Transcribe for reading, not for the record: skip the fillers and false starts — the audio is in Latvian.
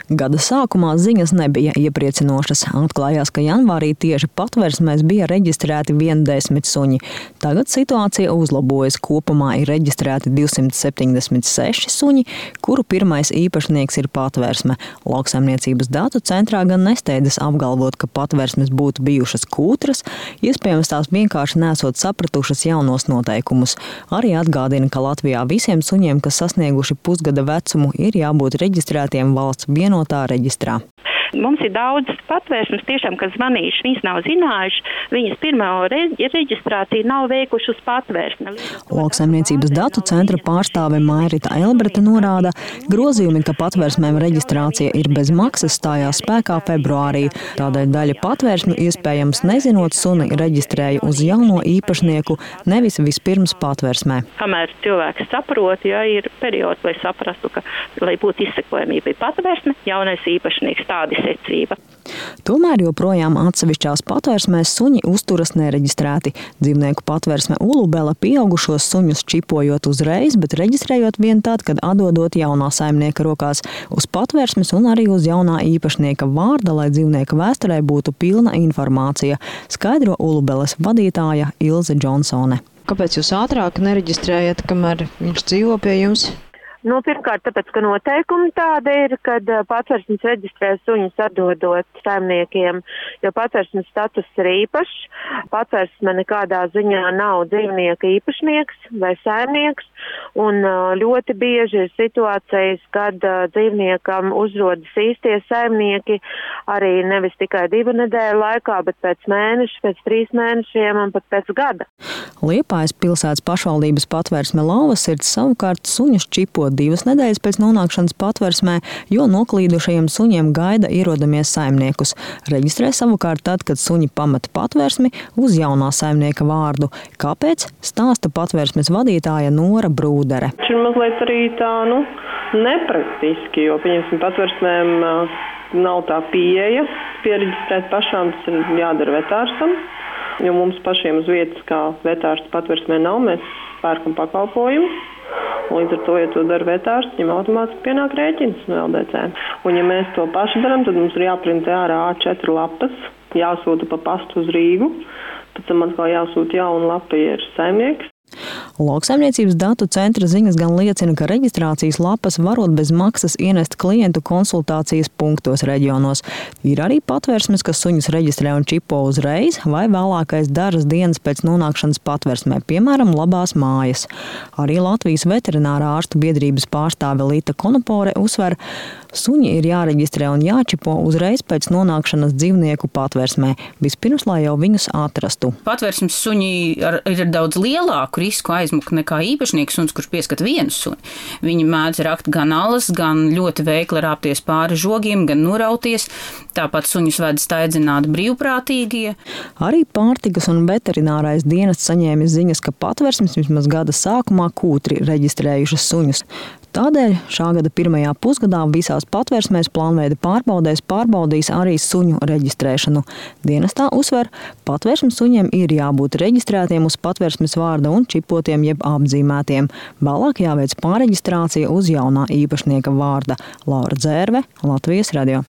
Gada sākumā ziņas nebija iepriecinošas. Atklājās, ka janvārī tieši patversmēs bija reģistrēti 10 suņi. Tagad situācija uzlabojas. Kopumā ir reģistrēti 276 suņi, kuru pirmais īpašnieks ir patversme. Lauksaimniecības datu centrā gan nesteidzas apgalvot, ka patversmes būtu bijušas kūtras, iespējams tās vienkārši nesot sapratušas jaunos noteikumus. Arī atgādina, ka Latvijā visiem suņiem, kas sasnieguši pusgada vecumu, ir jābūt reģistrētiem valsts vienotā reģistrā. Mums ir daudz patvērsmes, tiešām, kas zvanījuši, viņas nav zinājuši, viņas pirmo reģistrāciju nav veikuši uz patvērsmi. Lauksaimniecības datu centra pārstāve Mairita Elbrete norāda, grozījumi, ka patvērsmēm reģistrācija ir bez maksas, stājās spēkā februārī. Tādēļ daļa patvērsmi, iespējams nezinot suni, reģistrēja uz jauno īpašnieku, nevis vispirms patvērsmē. Kamēr cilvēks saprot, ir periods, lai saprastu, ka, lai būtu izsekojamība patvērsme, jaunais īpašnieks, tādi secība. Tomēr joprojām atsevišķās patvērsmēs suņi uzturas nereģistrēti. Dzīvnieku patvērsme Ulubela pieaugušos suņus čipojot uzreiz, bet reģistrējot vien tad, kad atdodot jaunā saimnieka rokās uz patvērsmes un arī uz jaunā īpašnieka vārda, lai dzīvnieka vēsturē būtu pilna informācija, skaidro Ulubelas vadītāja Ilze Džonsone. Kāpēc jūs ātrāk nereģistrējat, kamēr viņš dzīvo pie jums? Pirmkārt, tāpēc, ka noteikumi tāda ir, kad patvērsmes reģistrē suņus atdodot saimniekiem, jo patvērsmes status ir īpašs. Patvērsme nekādā ziņā nav dzīvnieka īpašnieks vai saimnieks, un ļoti bieži ir situācijas, kad dzīvniekam uzrodas īstie saimnieki arī nevis tikai 2 nedēļu laikā, bet pēc mēneša, pēc 3 mēnešiem un pat pēc gada. Liepājas pilsētas pašvaldības patvērsme Lauvasirds savukārt suņus čipo 2 nedēļas pēc nonākšanas patversmē, jo noklīdušajiem suņiem gaida ierodamies saimniekus. Reģistrē savukārt tad, kad suņi pameta patversmi uz jaunā saimnieka vārdu. Kāpēc? Stāsta patversmes vadītāja Nora Brūdere. Ir mazliet arī tā, nepraktiski, jo, pieņemsim, patversmēm nav tā pieeja piereģistrēt pašām, tas ir jādara vetārstam, jo mums pašiem uz vietas kā vetārstu patversmē nav, mēs pērkam pakalpojumu. Līdz ar to, ja to dara vetārsts, viņam automātiski pienāk rēķins no LDC. Un ja mēs to paši darām, tad mums ir jāprintē ārā A4 lapas, jāsūta pa pastu uz Rīgu, pēc tam atkal jāsūta jauna lapa, ja ir saimnieks. Lauksaimniecības datu centra ziņas gan liecina, ka reģistrācijas lapas varot bez maksas ienest klientu konsultācijas punktos reģionos. Ir arī patvērsmes, kas suņus reģistrē un čipo uzreiz vai vēlākais dažas dienas pēc nonākšanas patvērsmē, piemēram, Labās mājas. Arī Latvijas veterinārā ārstu biedrības pārstāve Līta Konopore uzsver, suņi ir jāreģistrē un jāčipo uzreiz pēc nonākšanas dzīvnieku patvērsmē, vispirms, lai jau viņus atrastu. Patvērsmes suņi ir daudz lielāku risku aizmukt nekā īpašnieks suns, kurš pieskat vienu suni. Viņi mēdz rakt gan alas, gan ļoti veikli rāpties pāri žogiem, gan norauties. Tāpat suņus ved staigāt brīvprātīgie. Arī pārtikas un veterinārais dienests saņēma ziņas, ka patversmes vismaz gada sākumā kūtri reģistrējušas suņus. Tādēļ šā gada pirmajā pusgadā visās patversmēs plānveida pārbaudēs pārbaudīs arī suņu reģistrēšanu. Dienestā uzsver, patversmes suņiem ir jābūt reģistrētiem uz patversmes vārda un čipotiem jeb apzīmētiem. Vēlāk jāveic pārreģistrācija uz jaunā īpašnieka vārda. Laura Dzērve, Latvijas radio.